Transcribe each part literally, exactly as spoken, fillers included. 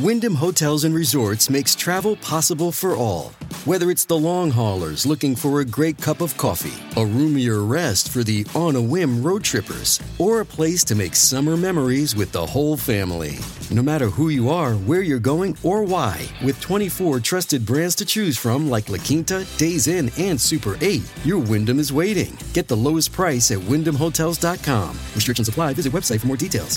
Wyndham Hotels and Resorts makes travel possible for all. Whether it's the long haulers looking for a great cup of coffee, a roomier rest for the on-a-whim road trippers, or a place to make summer memories with the whole family. No matter who you are, where you're going, or why, with twenty-four trusted brands to choose from like La Quinta, Days Inn, and Super eight, your Wyndham is waiting. Get the lowest price at wyndham hotels dot com. Restrictions apply. Visit website for more details.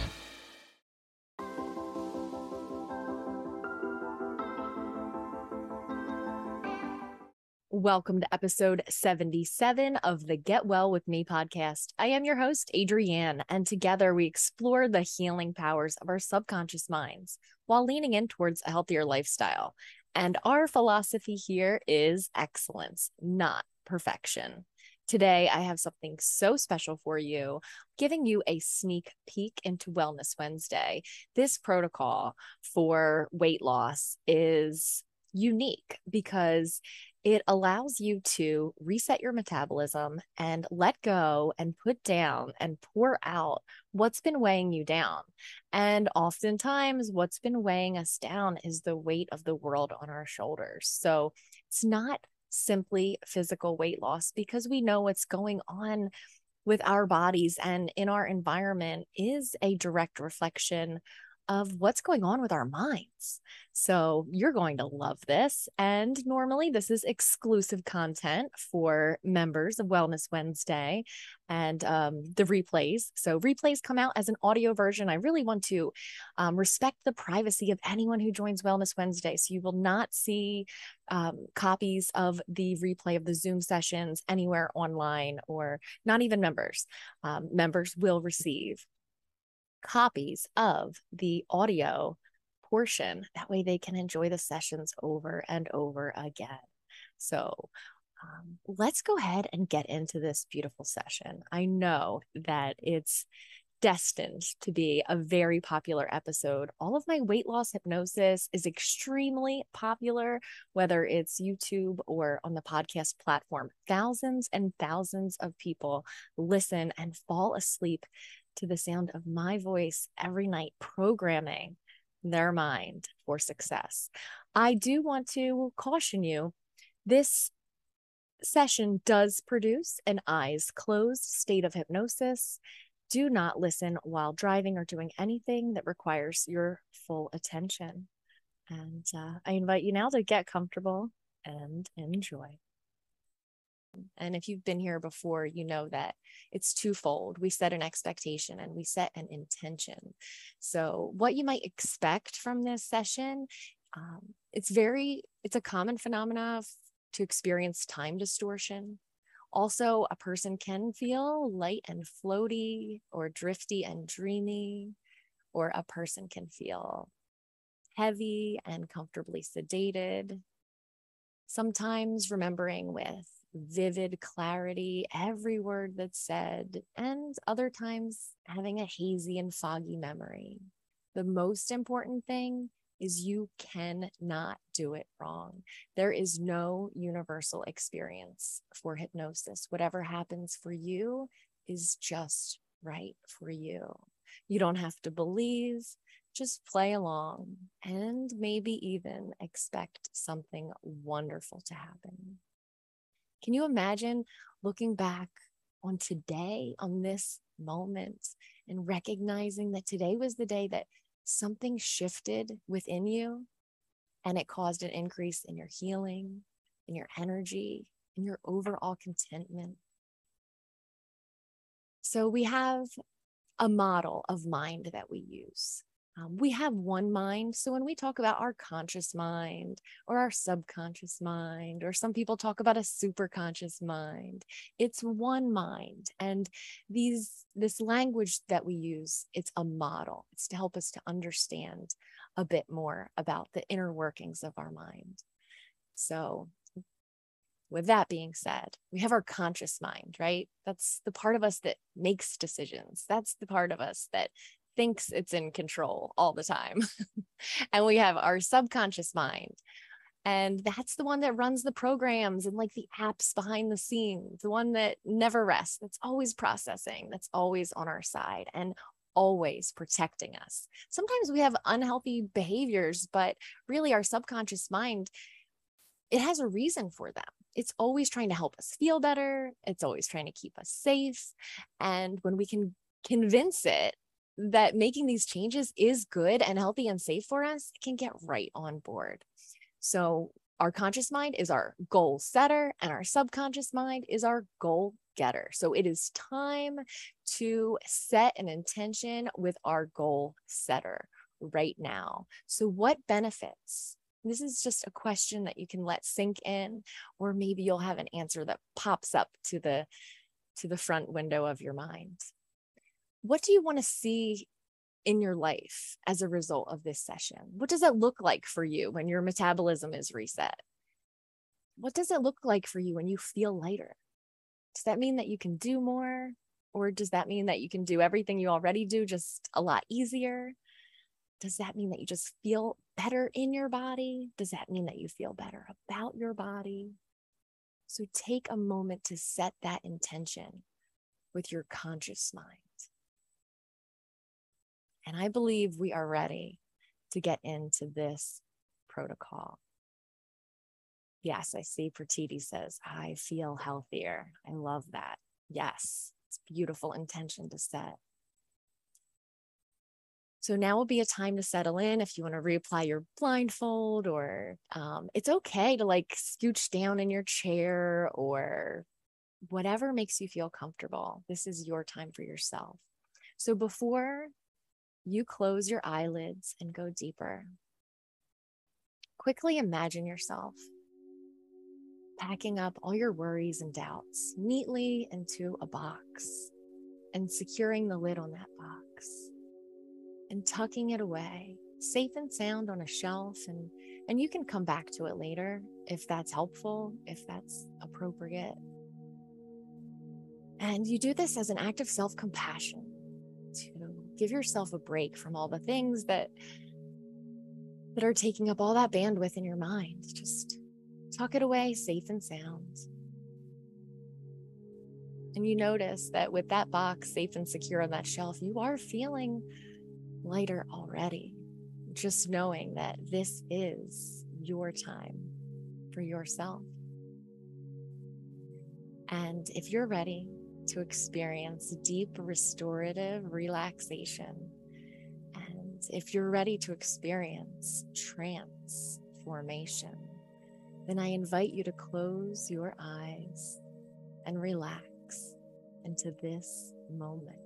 Welcome to episode seventy-seven of the Get Well With Me podcast. I am your host, Adrienne, and together we explore the healing powers of our subconscious minds while leaning in towards a healthier lifestyle. And our philosophy here is excellence, not perfection. Today, I have something so special for you, giving you a sneak peek into Wellness Wednesday. This protocol for weight loss is unique because it allows you to reset your metabolism and let go and put down and pour out what's been weighing you down. And oftentimes what's been weighing us down is the weight of the world on our shoulders. So it's not simply physical weight loss, because we know what's going on with our bodies and in our environment is a direct reflection of what's going on with our minds. So you're going to love this. And normally this is exclusive content for members of Wellness Wednesday and um, the replays. So replays come out as an audio version. I really want to um, respect the privacy of anyone who joins Wellness Wednesday. So you will not see um, copies of the replay of the Zoom sessions anywhere online, or not even members. Um, members will receive copies of the audio portion. That way they can enjoy the sessions over and over again. So um, let's go ahead and get into this beautiful session. I know that it's destined to be a very popular episode. All of my weight loss hypnosis is extremely popular, whether it's YouTube or on the podcast platform. Thousands and thousands of people listen and fall asleep to the sound of my voice every night, programming their mind for success. I do want to caution you, this session does produce an eyes closed state of hypnosis. Do not listen while driving or doing anything that requires your full attention. And uh, I invite you now to get comfortable and enjoy. And if you've been here before, you know that it's twofold. We set an expectation and we set an intention. So what you might expect from this session, um, it's very, it's a common phenomena to experience time distortion. Also, a person can feel light and floaty, or drifty and dreamy, or a person can feel heavy and comfortably sedated. Sometimes remembering with vivid clarity every word that's said, and other times having a hazy and foggy memory. The most important thing is you cannot do it wrong. There is no universal experience for hypnosis. Whatever happens for you is just right for you. You don't have to believe, just play along and maybe even expect something wonderful to happen. Can you imagine looking back on today, on this moment, and recognizing that today was the day that something shifted within you and it caused an increase in your healing, in your energy, in your overall contentment? So we have a model of mind that we use. Um, we have one mind. So when we talk about our conscious mind or our subconscious mind, or some people talk about a superconscious mind, it's one mind. And these, this language that we use, it's a model. It's to help us to understand a bit more about the inner workings of our mind. So with that being said, we have our conscious mind, right? That's the part of us that makes decisions. That's the part of us that thinks it's in control all the time. And we have our subconscious mind. And that's the one that runs the programs and like the apps behind the scenes, the one that never rests, that's always processing, that's always on our side. And always protecting us. Sometimes we have unhealthy behaviors, but really our subconscious mind, it has a reason for them. It's always trying to help us feel better. It's always trying to keep us safe. And when we can convince it that making these changes is good and healthy and safe for us, it can get right on board. So our conscious mind is our goal setter and our subconscious mind is our goal getter. So it is time to set an intention with our goal setter right now. So what benefits? This is just a question that you can let sink in, or maybe you'll have an answer that pops up to the to the front window of your mind. What do you want to see in your life as a result of this session? What does it look like for you when your metabolism is reset? What does it look like for you when you feel lighter? Does that mean that you can do more? Or does that mean that you can do everything you already do just a lot easier? Does that mean that you just feel better in your body? Does that mean that you feel better about your body? So take a moment to set that intention with your conscious mind. And I believe we are ready to get into this protocol. Yes, I see Pratiti says, I feel healthier. I love that. Yes, it's a beautiful intention to set. So now will be a time to settle in. If you want to reapply your blindfold, or um, it's okay to like scooch down in your chair or whatever makes you feel comfortable. This is your time for yourself. So before you close your eyelids and go deeper, quickly imagine yourself packing up all your worries and doubts neatly into a box and securing the lid on that box and tucking it away safe and sound on a shelf. And, and you can come back to it later if that's helpful, if that's appropriate. And you do this as an act of self-compassion to give yourself a break from all the things that, that are taking up all that bandwidth in your mind. Just tuck it away safe and sound. And you notice that with that box safe and secure on that shelf, you are feeling lighter already. Just knowing that this is your time for yourself. And if you're ready to experience deep restorative relaxation, and if you're ready to experience transformation, then I invite you to close your eyes and relax into this moment.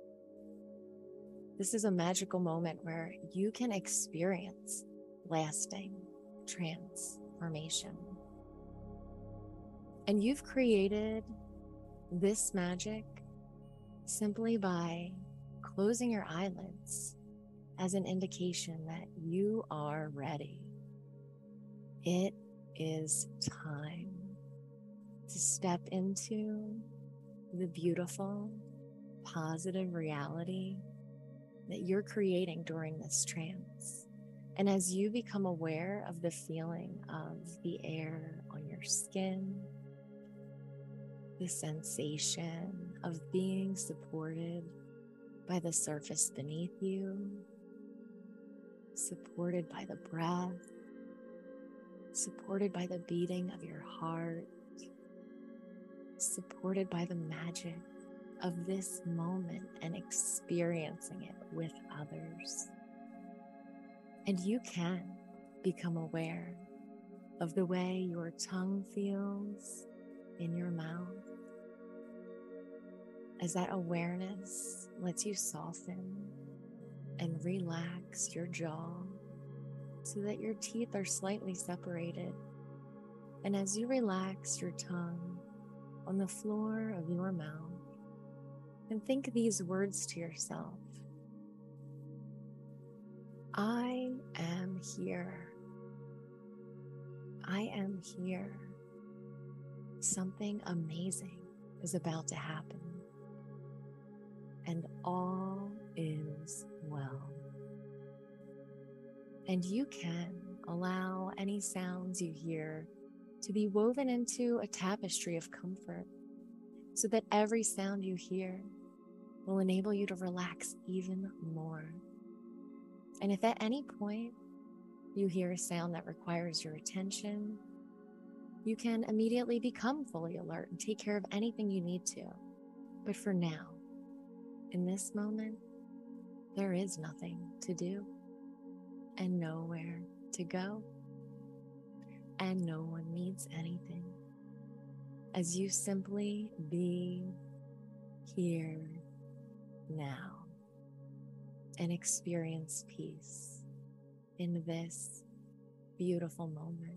This is a magical moment where you can experience lasting transformation. And you've created this magic simply by closing your eyelids as an indication that you are ready. It is time to step into the beautiful, positive reality that you're creating during this trance. And as you become aware of the feeling of the air on your skin, the sensation of being supported by the surface beneath you, supported by the breath, supported by the beating of your heart, supported by the magic of this moment and experiencing it with others. And you can become aware of the way your tongue feels in your mouth, as that awareness lets you soften and relax your jaw so that your teeth are slightly separated. And as you relax your tongue on the floor of your mouth, and think these words to yourself: I am here. I am here. Something amazing is about to happen. And all is well. And you can allow any sounds you hear to be woven into a tapestry of comfort, so that every sound you hear will enable you to relax even more. And if at any point you hear a sound that requires your attention, you can immediately become fully alert and take care of anything you need to. But for now, in this moment, there is nothing to do and nowhere to go, and no one needs anything, as you simply be here now and experience peace in this beautiful moment.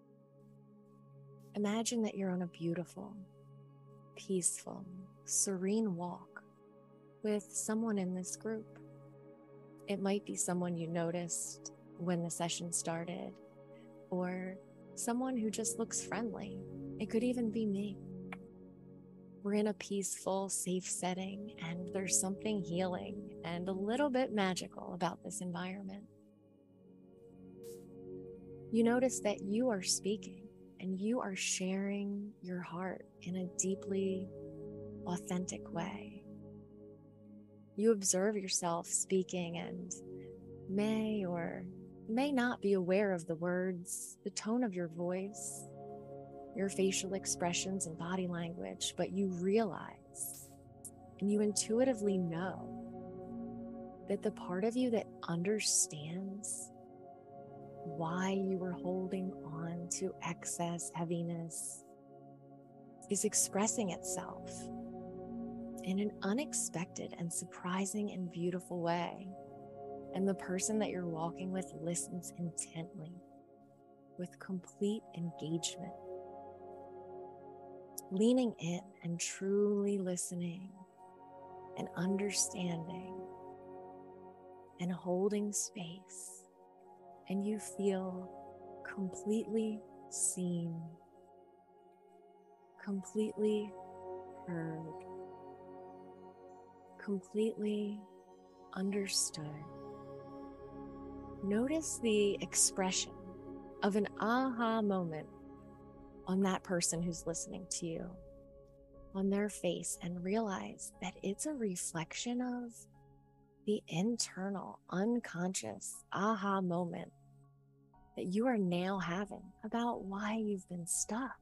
Imagine that you're on a beautiful, peaceful, serene walk with someone in this group. It might be someone you noticed when the session started, or someone who just looks friendly. It could even be me. We're in a peaceful, safe setting, and there's something healing and a little bit magical about this environment. You notice that you are speaking and you are sharing your heart in a deeply authentic way. You observe yourself speaking and may or may not be aware of the words, the tone of your voice, your facial expressions and body language, but you realize and you intuitively know that the part of you that understands why you were holding on to excess heaviness is expressing itself in an unexpected and surprising and beautiful way. And the person that you're walking with listens intently, with complete engagement, leaning in and truly listening and understanding and holding space. And you feel completely seen, completely heard, completely understood. Notice the expression of an aha moment on that person who's listening to you, on their face, and realize that it's a reflection of the internal, unconscious aha moment that you are now having about why you've been stuck.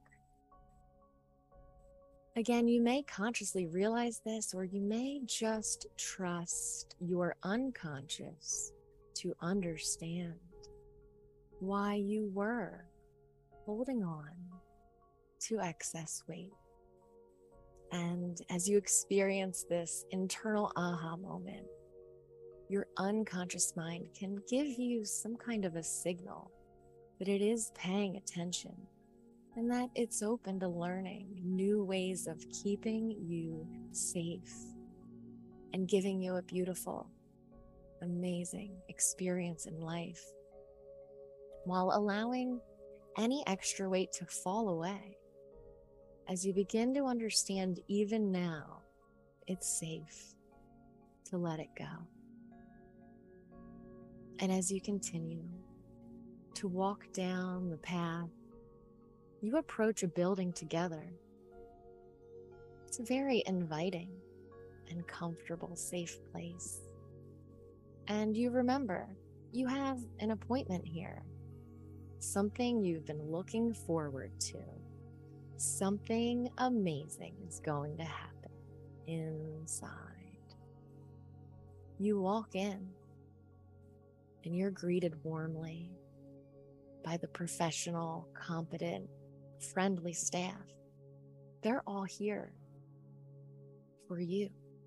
Again, you may consciously realize this, or you may just trust your unconscious to understand why you were holding on to excess weight. And as you experience this internal aha moment, your unconscious mind can give you some kind of a signal that it is paying attention and that it's open to learning new ways of keeping you safe and giving you a beautiful, amazing experience in life, while allowing any extra weight to fall away. As you begin to understand, even now, it's safe to let it go. And as you continue to walk down the path, you approach a building together. It's a very inviting and comfortable, safe place. And you remember, you have an appointment here, something you've been looking forward to. Something amazing is going to happen inside. You walk in and you're greeted warmly by the professional, competent, friendly staff. They're all here for you.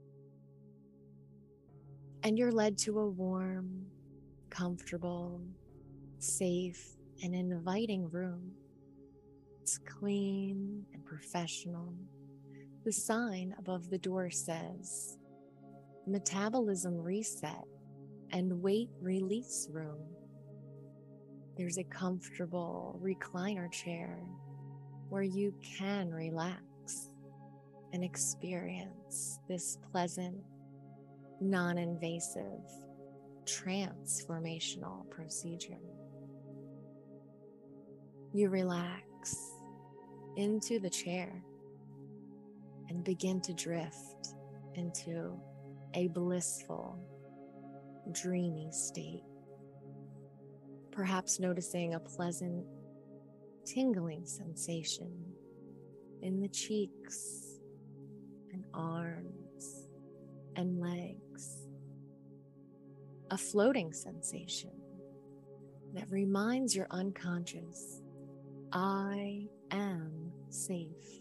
And you're led to a warm, comfortable, safe, and inviting room. It's clean and professional. The sign above the door says, Metabolism Reset and Weight Release Room. There's a comfortable recliner chair where you can relax and experience this pleasant, non-invasive, transformational procedure. You relax into the chair and begin to drift into a blissful, dreamy state. Perhaps noticing a pleasant, tingling sensation in the cheeks and arms and legs. A floating sensation that reminds your unconscious, I am safe.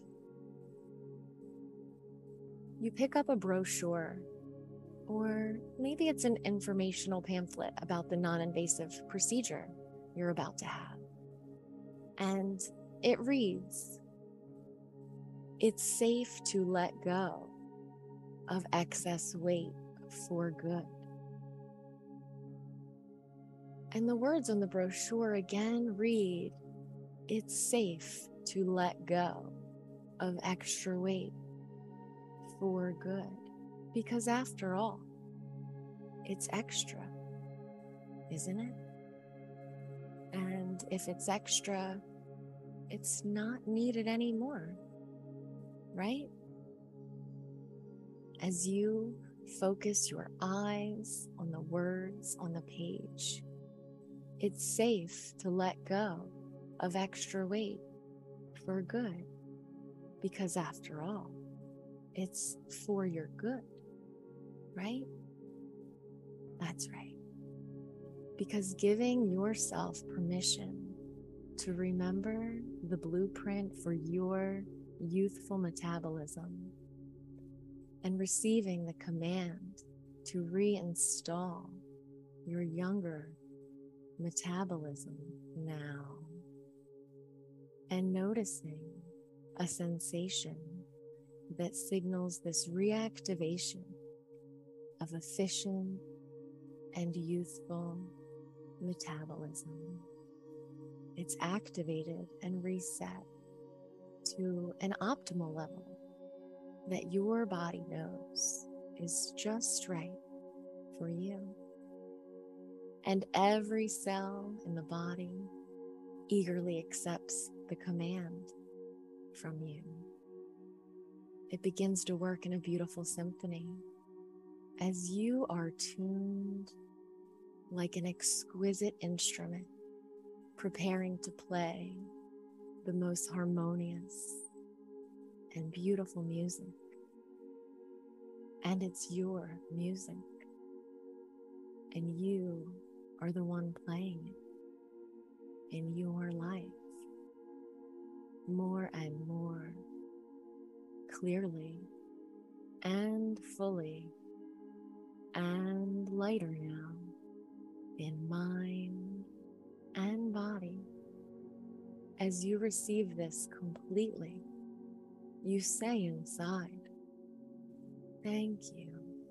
You pick up a brochure, or maybe it's an informational pamphlet about the non-invasive procedure you're about to have. And it reads, it's safe to let go of excess weight for good. And the words on the brochure again read, it's safe to let go of extra weight for good. Because after all, it's extra, isn't it? And if it's extra, it's not needed anymore, right? As you focus your eyes on the words on the page, it's safe to let go of extra weight for good, because after all, it's for your good, right? That's right. Because giving yourself permission to remember the blueprint for your youthful metabolism and receiving the command to reinstall your younger metabolism now, and noticing a sensation that signals this reactivation of efficient and youthful metabolism. It's activated and reset to an optimal level that your body knows is just right for you. And every cell in the body eagerly accepts the command from you. It begins to work in a beautiful symphony as you are tuned like an exquisite instrument, preparing to play the most harmonious and beautiful music. And it's your music, and you are the one playing it in your life more and more clearly and fully and lighter now in mind and body. As you receive this completely, you say inside, thank you.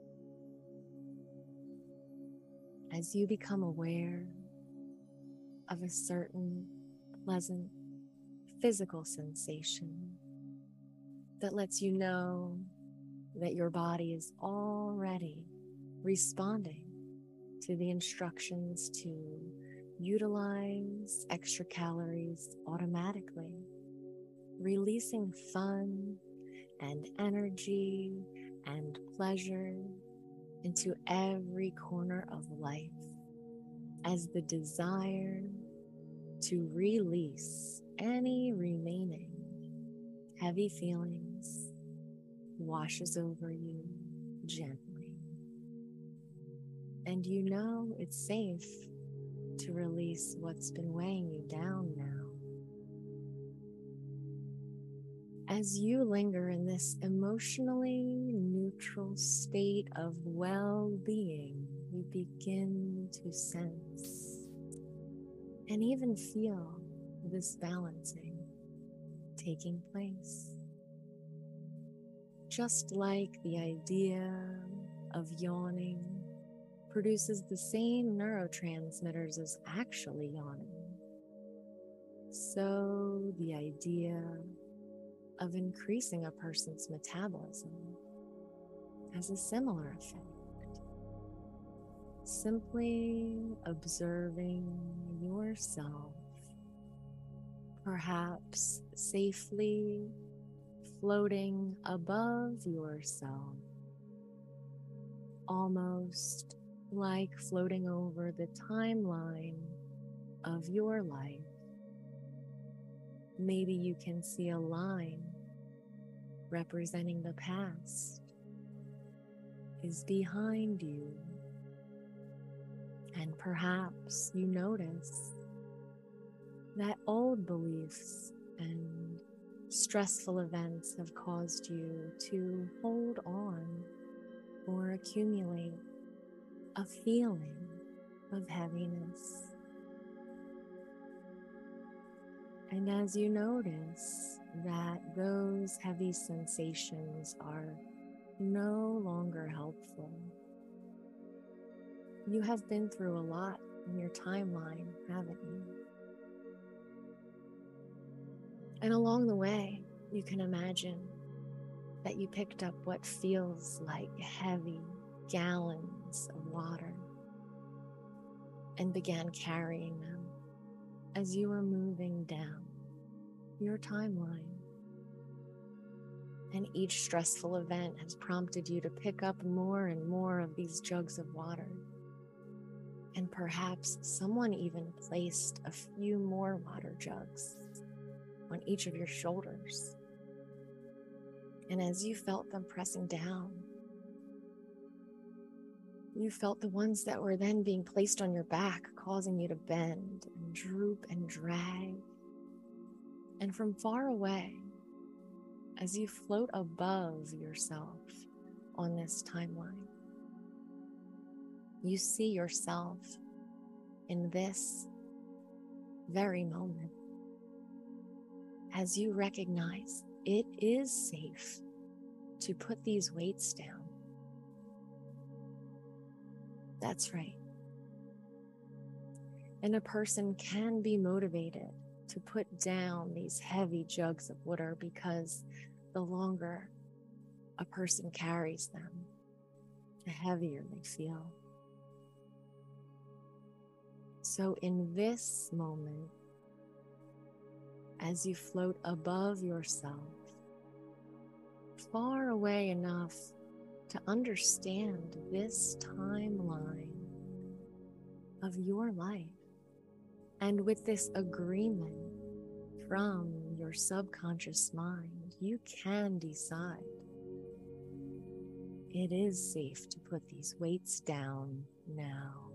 As you become aware of a certain pleasant physical sensation that lets you know that your body is already responding to the instructions to utilize extra calories automatically, releasing fun and energy and pleasure into every corner of life, as the desire to release any remaining heavy feelings washes over you gently. And you know it's safe to release what's been weighing you down now. As you linger in this emotionally neutral state of well-being, you begin to sense and even feel this balancing taking place. Just like the idea of yawning produces the same neurotransmitters as actually yawning, so the idea of increasing a person's metabolism has a similar effect. Simply observing yourself, perhaps safely floating above yourself, almost like floating over the timeline of your life. Maybe you can see a line representing the past is behind you, and perhaps you notice that old beliefs and stressful events have caused you to hold on or accumulate a feeling of heaviness. And as you notice that those heavy sensations are no longer helpful, you have been through a lot in your timeline, haven't you? And along the way, you can imagine that you picked up what feels like heavy gallons of water and began carrying them as you were moving down your timeline. And each stressful event has prompted you to pick up more and more of these jugs of water. And perhaps someone even placed a few more water jugs on each of your shoulders. And as you felt them pressing down, you felt the ones that were then being placed on your back, causing you to bend and droop and drag. And from far away, as you float above yourself on this timeline, you see yourself in this very moment as you recognize it is safe to put these weights down. That's right. And a person can be motivated to put down these heavy jugs of water because the longer a person carries them, the heavier they feel. So in this moment, as you float above yourself, far away enough to understand this timeline of your life, and with this agreement from your subconscious mind, you can decide it is safe to put these weights down now.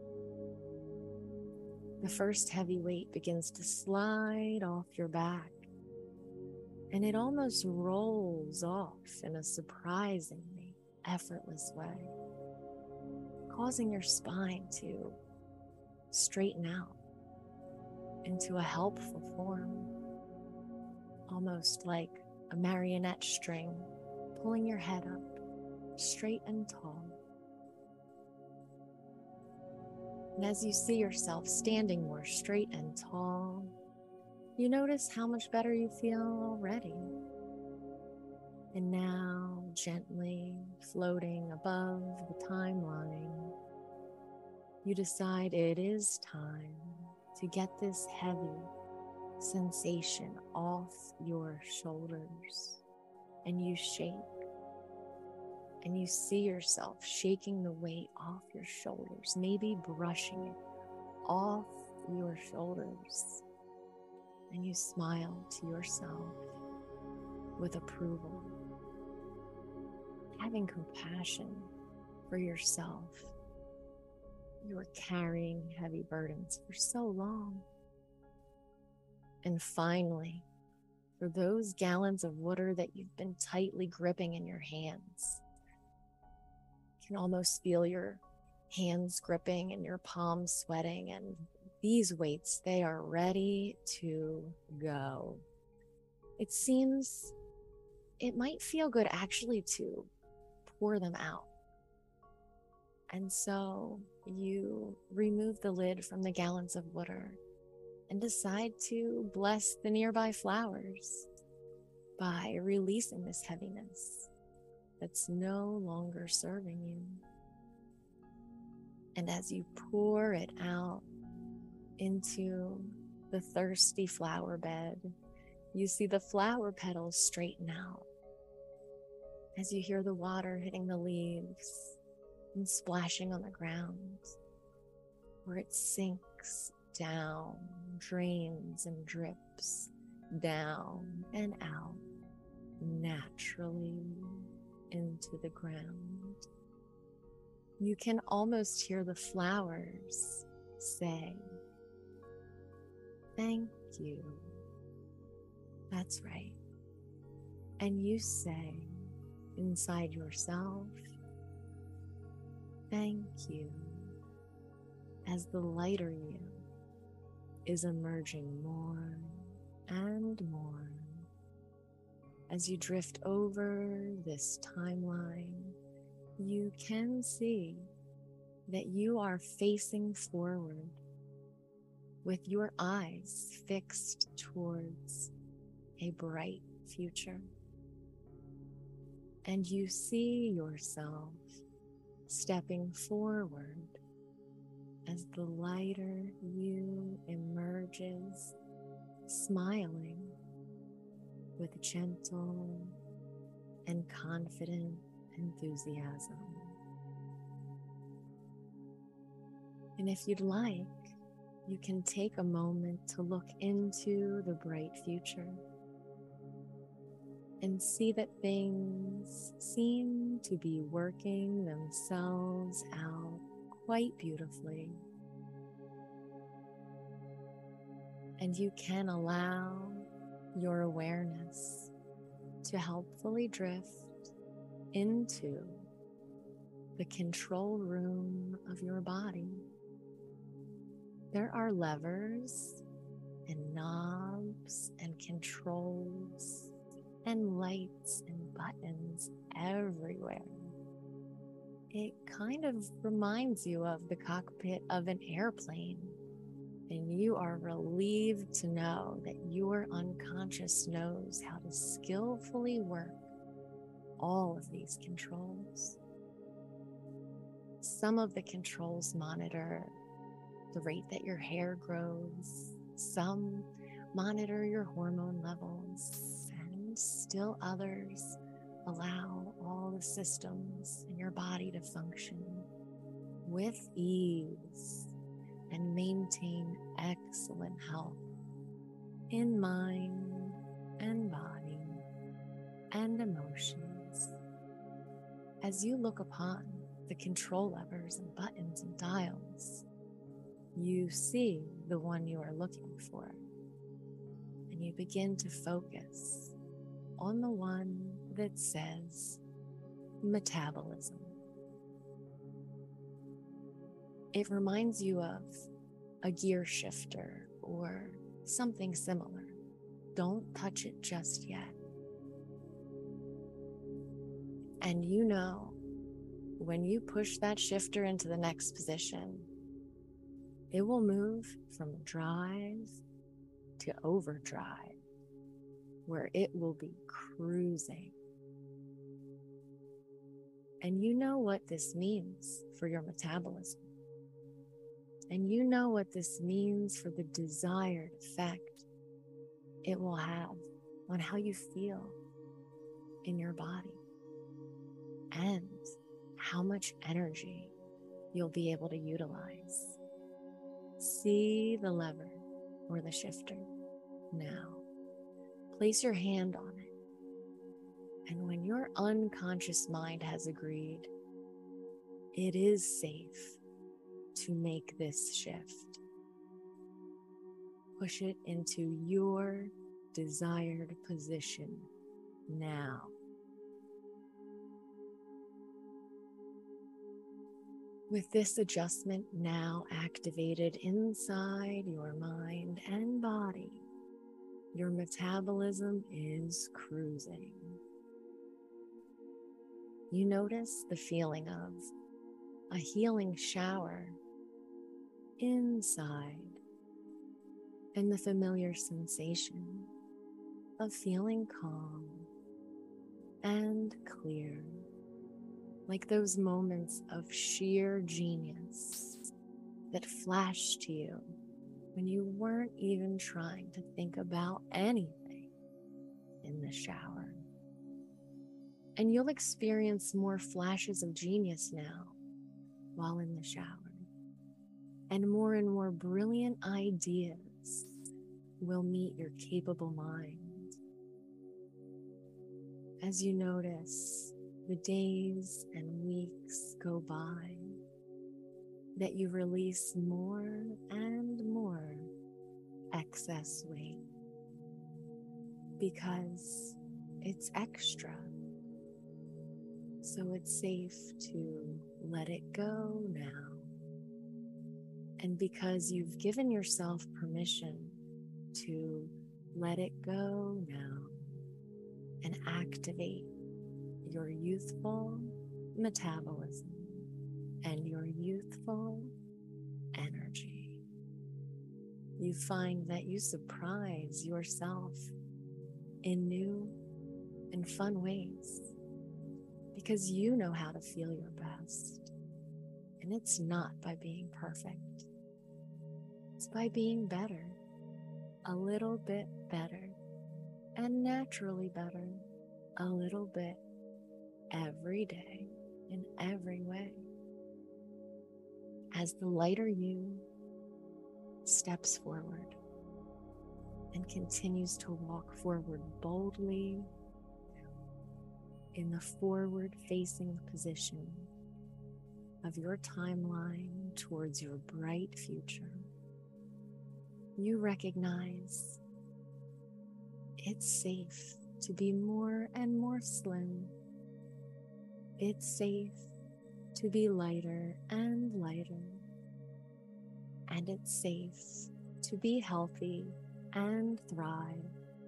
The first heavy weight begins to slide off your back, and it almost rolls off in a surprisingly effortless way, causing your spine to straighten out into a helpful form, almost like a marionette string pulling your head up straight and tall. And as you see yourself standing more straight and tall, you notice how much better you feel already. And now, gently floating above the timeline, you decide it is time to get this heavy sensation off your shoulders. And you shake. And you see yourself shaking the weight off your shoulders, maybe brushing it off your shoulders. And you smile to yourself with approval, having compassion for yourself. You were carrying heavy burdens for so long. And finally, for those gallons of water that you've been tightly gripping in your hands, you can almost feel your hands gripping and your palms sweating, and these weights, they are ready to go. It seems it might feel good actually to pour them out. And so you remove the lid from the gallons of water and decide to bless the nearby flowers by releasing this heaviness that's no longer serving you. And as you pour it out into the thirsty flower bed, you see the flower petals straighten out as you hear the water hitting the leaves and splashing on the ground, where it sinks down, drains and drips down and out naturally into the ground. You can almost hear the flowers say, "Thank you." That's right. And you say inside yourself, "Thank you," as the lighter you is emerging more and more. As you drift over this timeline, you can see that you are facing forward with your eyes fixed towards a bright future. And you see yourself stepping forward as the lighter you emerges, smiling with gentle and confident enthusiasm. And if you'd like, you can take a moment to look into the bright future and see that things seem to be working themselves out quite beautifully. And you can allow your awareness to helpfully drift into the control room of your body. There are levers and knobs and controls and lights and buttons everywhere. It kind of reminds you of the cockpit of an airplane, and you are relieved to know that your unconscious knows how to skillfully work all of these controls. Some of the controls monitor the rate that your hair grows, some monitor your hormone levels, and still others allow all the systems in your body to function with ease and maintain excellent health in mind and body and emotions. As you look upon the control levers and buttons and dials, you see the one you are looking for, and you begin to focus on the one that says metabolism. It reminds you of a gear shifter or something similar. Don't touch it just yet. And you know, when you push that shifter into the next position, it will move from drive to overdrive, where it will be cruising. And you know what this means for your metabolism. And you know what this means for the desired effect it will have on how you feel in your body and how much energy you'll be able to utilize. See the lever or the shifter now. Place your hand on it. And when your unconscious mind has agreed, it is safe to make this shift. Push it into your desired position now. With this adjustment now activated inside your mind and body, your metabolism is cruising. You notice the feeling of a healing shower inside, and the familiar sensation of feeling calm and clear, like those moments of sheer genius that flashed to you when you weren't even trying to think about anything in the shower. And you'll experience more flashes of genius now while in the shower. And more and more brilliant ideas will meet your capable mind. As you notice the days and weeks go by, that you release more and more excess weight because it's extra. So it's safe to let it go now. And because you've given yourself permission to let it go now and activate your youthful metabolism and your youthful energy, you find that you surprise yourself in new and fun ways because you know how to feel your best. And it's not by being perfect. It's by being better, a little bit better, and naturally better, a little bit every day in every way. As the lighter you steps forward and continues to walk forward boldly in the forward-facing position of your timeline towards your bright future, you recognize it's safe to be more and more slim. It's safe to be lighter and lighter. And it's safe to be healthy and thrive.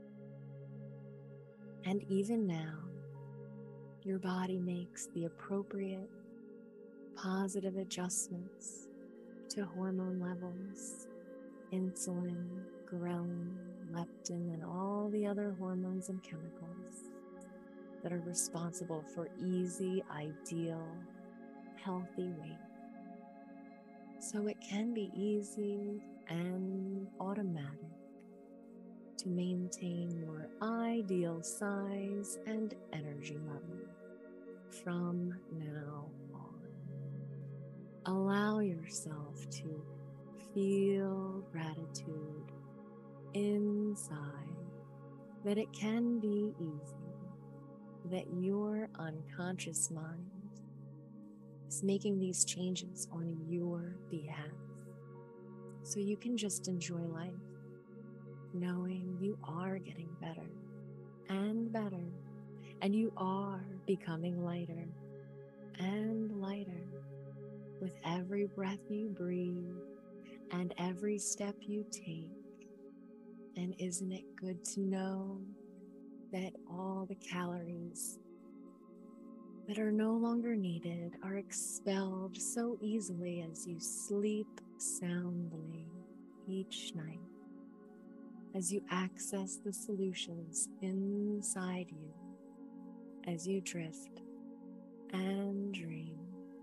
And even now, your body makes the appropriate positive adjustments to hormone levels, insulin, ghrelin, leptin, and all the other hormones and chemicals that are responsible for easy, ideal, healthy weight. So it can be easy and automatic to maintain your ideal size and energy level from now on. Allow yourself to feel gratitude inside that it can be easy, that your unconscious mind is making these changes on your behalf. So you can just enjoy life, knowing you are getting better and better, and you are becoming lighter and lighter with every breath you breathe and every step you take. And isn't it good to know that all the calories that are no longer needed are expelled so easily as you sleep soundly each night, as you access the solutions inside you, as you drift and dream.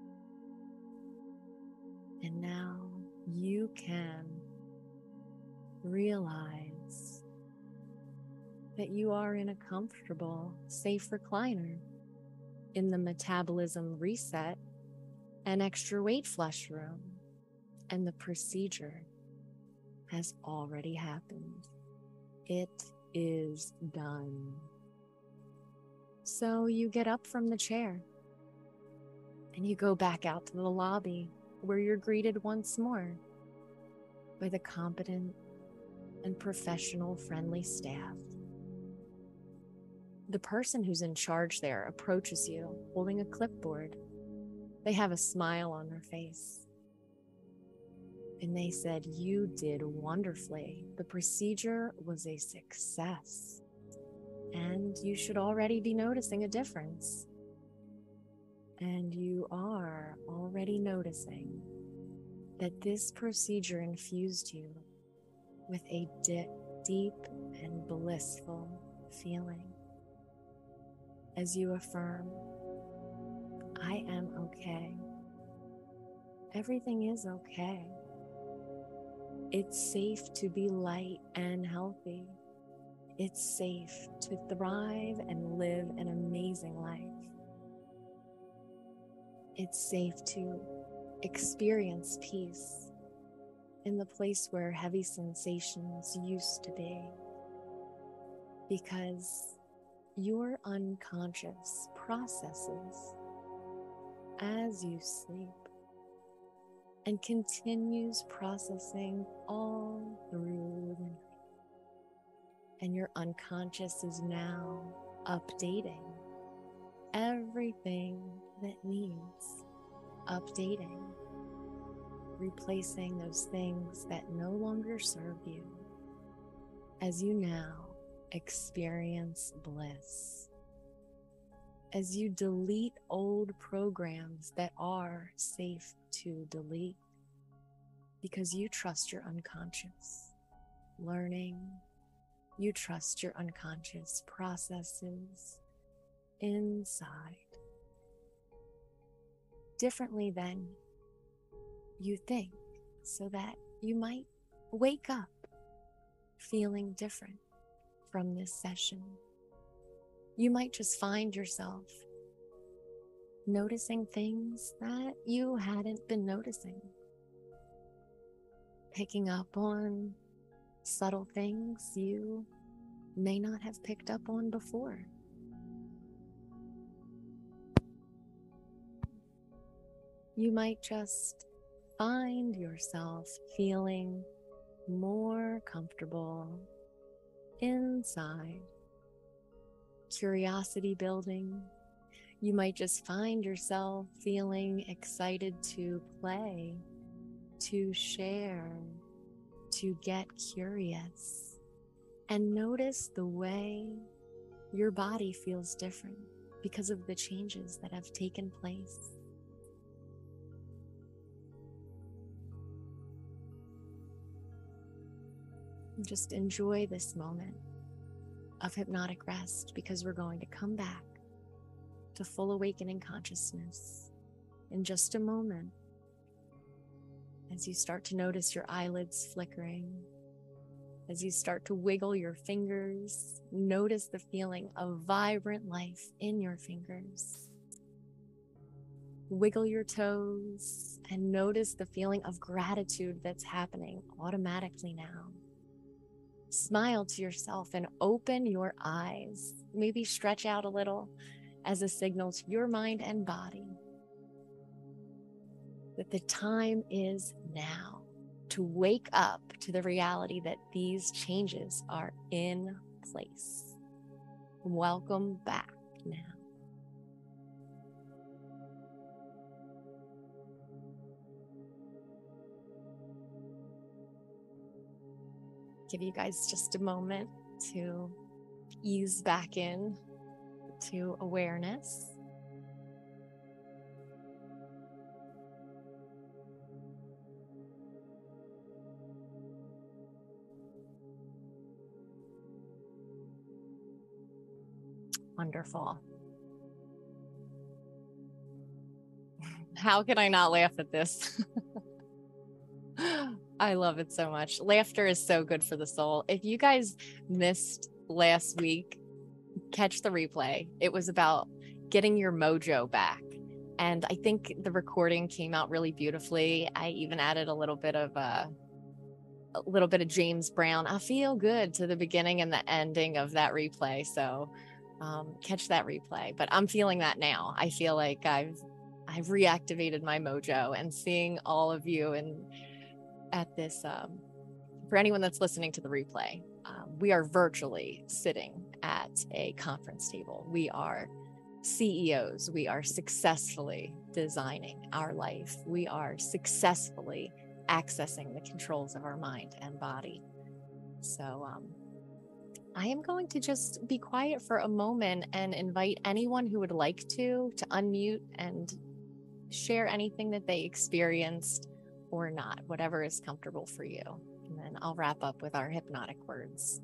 And now you can realize that you are in a comfortable, safe recliner in the metabolism reset and extra weight flush room, and the procedure has already happened. It is done. So you get up from the chair and you go back out to the lobby, where you're greeted once more by the competent and professional friendly staff. The person who's in charge there approaches you holding a clipboard. They have a smile on their face. And they said, "You did wonderfully. The procedure was a success. And you should already be noticing a difference." And you are already noticing that this procedure infused you with a di- deep and blissful feeling as you affirm, "I am okay. Everything is okay. It's safe to be light and healthy. It's safe to thrive and live an amazing life. It's safe to experience peace in the place where heavy sensations used to be, because your unconscious processes as you sleep and continues processing all through the night. And your unconscious is now updating everything that needs updating, replacing those things that no longer serve you as you now experience bliss, as you delete old programs that are safe to delete because you trust your unconscious learning, you trust your unconscious processes inside differently than you think, so that you might wake up feeling different from this session. You might just find yourself noticing things that you hadn't been noticing, picking up on subtle things you may not have picked up on before. You might just find yourself feeling more comfortable inside, curiosity building. You might just find yourself feeling excited to play, to share, to get curious, and notice the way your body feels different because of the changes that have taken place. Just enjoy this moment of hypnotic rest, because we're going to come back to full awakening consciousness in just a moment. As you start to notice your eyelids flickering, as you start to wiggle your fingers, notice the feeling of vibrant life in your fingers. Wiggle your toes and notice the feeling of gratitude that's happening automatically now. Smile to yourself and open your eyes. Maybe stretch out a little as a signal to your mind and body that the time is now to wake up to the reality that these changes are in place. Welcome back now. Give you guys just a moment to ease back in to awareness. Wonderful. How can I not laugh at this? I love it so much. Laughter is so good for the soul. If you guys missed last week, catch the replay. It was about getting your mojo back. And I think the recording came out really beautifully. I even added a little bit of uh, a little bit of James Brown, I feel good, to the beginning and the ending of that replay. So um, catch that replay. But I'm feeling that now. I feel like I've I've reactivated my mojo, and seeing all of you and at this, um, for anyone that's listening to the replay, um, we are virtually sitting at a conference table. We are C E Os. We are successfully designing our life. We are successfully accessing the controls of our mind and body. So um, I am going to just be quiet for a moment and invite anyone who would like to, to unmute and share anything that they experienced or not, whatever is comfortable for you. And then I'll wrap up with our hypnotic words.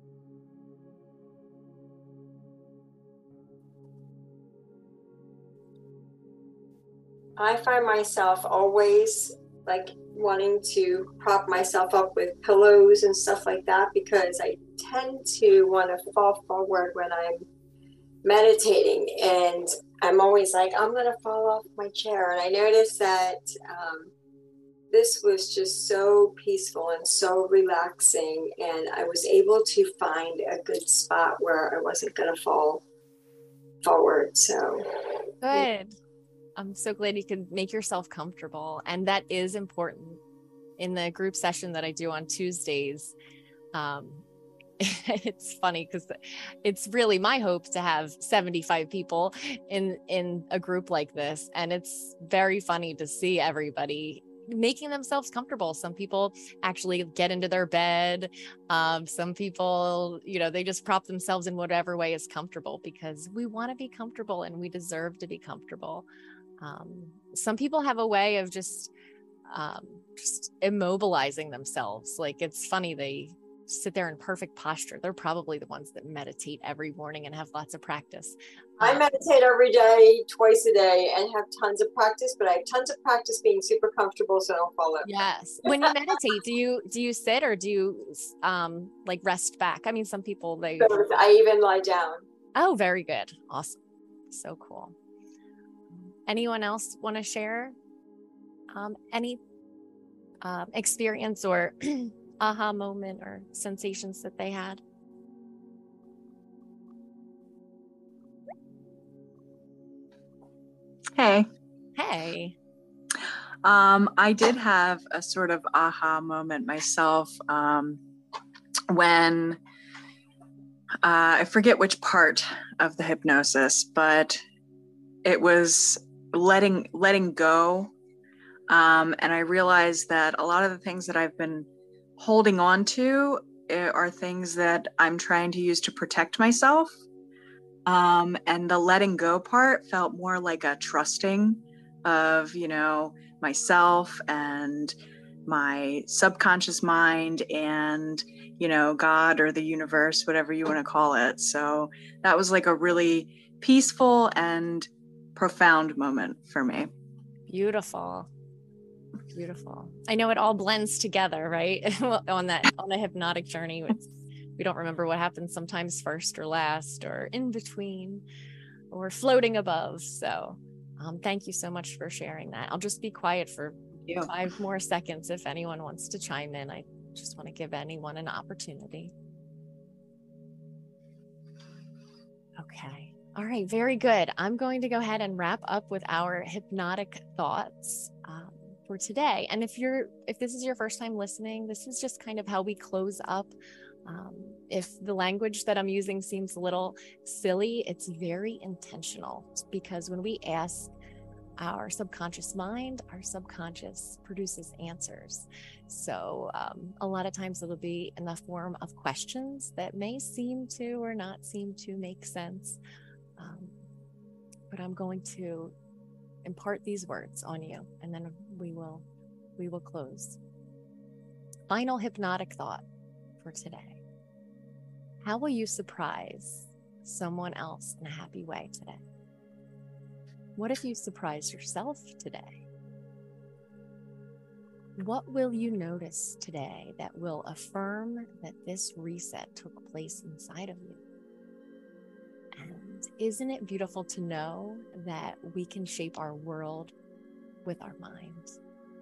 I find myself always like wanting to prop myself up with pillows and stuff like that, because I tend to want to fall forward when I'm meditating. And I'm always like, I'm going to fall off my chair. And I noticed that um, this was just so peaceful and so relaxing. And I was able to find a good spot where I wasn't going to fall forward. So Good. I'm so glad you could make yourself comfortable. And that is important in the group session that I do on Tuesdays. Um, it's funny because it's really my hope to have seventy-five people in in a group like this, and it's very funny to see everybody making themselves comfortable. Some people actually get into their bed. Um, some people, you know, they just prop themselves in whatever way is comfortable, because we want to be comfortable and we deserve to be comfortable. Um, some people have a way of just um, just immobilizing themselves. Like, it's funny, they sit there in perfect posture. They're probably the ones that meditate every morning and have lots of practice. I Um, meditate every day, twice a day, and have tons of practice, but I have tons of practice being super comfortable so I don't fall over. yes. When you meditate, do you do you sit or do you um like rest back? I mean, some people they So I even lie down. Oh, very good. Awesome. So cool. Anyone else want to share um any um experience or aha moment or sensations that they had? Hey. Hey. Um, I did have a sort of aha moment myself um, when uh, I forget which part of the hypnosis, but it was letting letting go. Um, and I realized that a lot of the things that I've been holding on to are things that I'm trying to use to protect myself. Um, and the letting go part felt more like a trusting of, you know, myself and my subconscious mind and, you know, God or the universe, whatever you want to call it. So that was like a really peaceful and profound moment for me. Beautiful. Beautiful. I know it all blends together, right? on that, on a hypnotic journey. It's, we don't remember what happens sometimes first or last or in between or floating above. So um, thank you so much for sharing that. I'll just be quiet for five more seconds if anyone wants to chime in. I just want to give anyone an opportunity. Okay. All right. Very good. I'm going to go ahead and wrap up with our hypnotic thoughts um, for today. And if you're, if this is your first time listening, this is just kind of how we close up. Um, if the language that I'm using seems a little silly, it's very intentional, because when we ask our subconscious mind, our subconscious produces answers. So um, a lot of times it'll be in the form of questions that may seem to or not seem to make sense. Um, but I'm going to impart these words on you, and then we will we will close. Final hypnotic thought for today. How will you surprise someone else in a happy way today? What if you surprise yourself today? What will you notice today that will affirm that this reset took place inside of you? And isn't it beautiful to know that we can shape our world with our minds?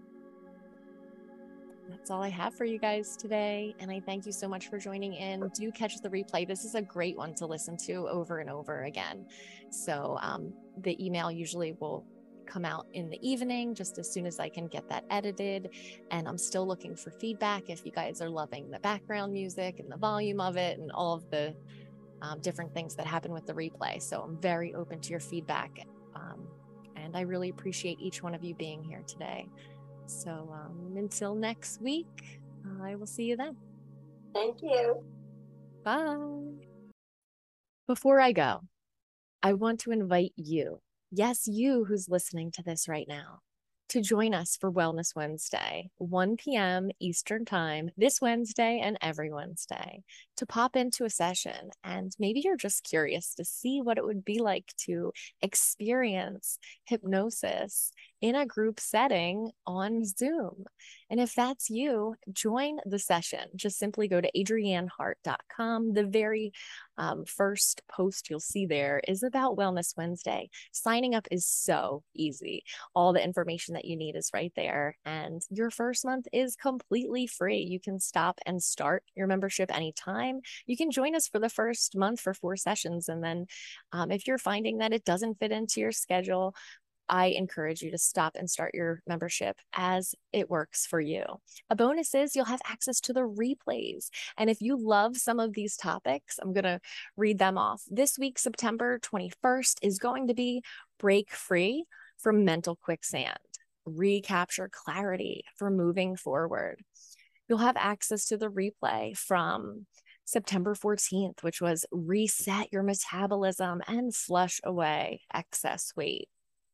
That's all I have for you guys today. And I thank you so much for joining in. Do catch the replay. This is a great one to listen to over and over again. So um, the email usually will come out in the evening, just as soon as I can get that edited. And I'm still looking for feedback if you guys are loving the background music and the volume of it and all of the um, different things that happen with the replay. So I'm very open to your feedback. Um, and I really appreciate each one of you being here today. So um, until next week, I will see you then. Thank you. Bye. Before I go, I want to invite you, yes, you who's listening to this right now, to join us for Wellness Wednesday, one p.m. Eastern Time, this Wednesday and every Wednesday, to pop into a session. And maybe you're just curious to see what it would be like to experience hypnosis in a group setting on Zoom. And if that's you, join the session. Just simply go to adrienne hart dot com. The very um, first post you'll see there is about Wellness Wednesday. Signing up is so easy. All the information that you need is right there. And your first month is completely free. You can stop and start your membership anytime. You can join us for the first month for four sessions. And then um, if you're finding that it doesn't fit into your schedule, I encourage you to stop and start your membership as it works for you. A bonus is you'll have access to the replays. And if you love some of these topics, I'm going to read them off. This week, September twenty-first, is going to be Break Free from Mental Quicksand, Recapture Clarity for Moving Forward. You'll have access to the replay from September fourteenth, which was Reset Your Metabolism and Flush Away Excess Weight.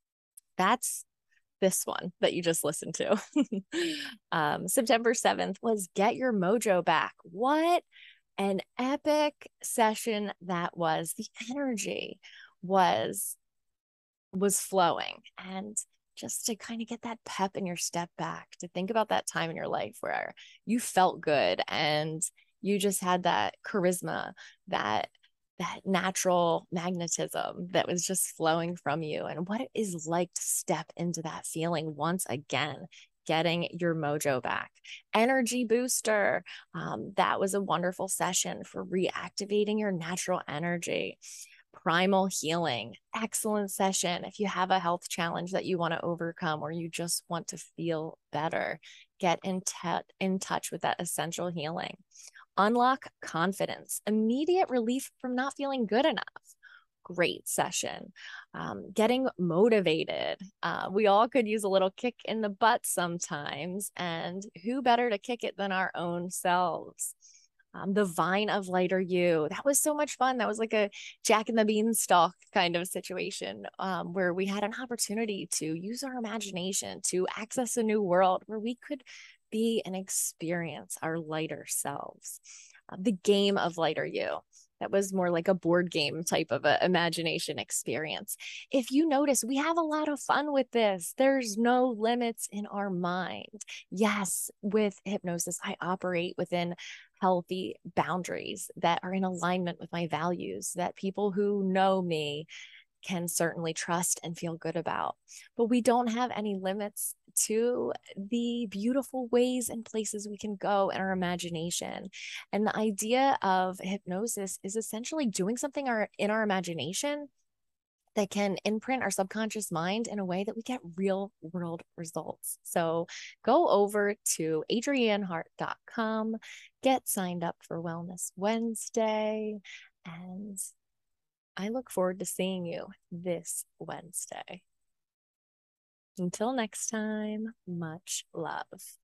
That's this one that you just listened to. um, September seventh was Get Your Mojo Back. What an epic session that was. The energy was, was flowing. And just to kind of get that pep in your step back, to think about that time in your life where you felt good and you just had that charisma, that that natural magnetism that was just flowing from you, and what it is like to step into that feeling once again, getting your mojo back. Energy booster. Um, that was a wonderful session for reactivating your natural energy. Primal healing. Excellent session. If you have a health challenge that you want to overcome or you just want to feel better, get in, te- in touch with that essential healing. Unlock confidence, immediate relief from not feeling good enough. Great session. Um, getting motivated. Uh, we all could use a little kick in the butt sometimes, and who better to kick it than our own selves? Um, the Vine of Lighter You. That was so much fun. That was like a Jack and the Beanstalk kind of situation um, where we had an opportunity to use our imagination to access a new world where we could be and experience our lighter selves. Uh, the Game of Lighter You. That was more like a board game type of a imagination experience. If you notice, we have a lot of fun with this. There's no limits in our mind. Yes, with hypnosis, I operate within healthy boundaries that are in alignment with my values, that people who know me can certainly trust and feel good about. But we don't have any limits to the beautiful ways and places we can go in our imagination. And the idea of hypnosis is essentially doing something our, in our imagination that can imprint our subconscious mind in a way that we get real world results. So go over to adrienne hart dot com, get signed up for Wellness Wednesday, and I look forward to seeing you this Wednesday. Until next time, much love.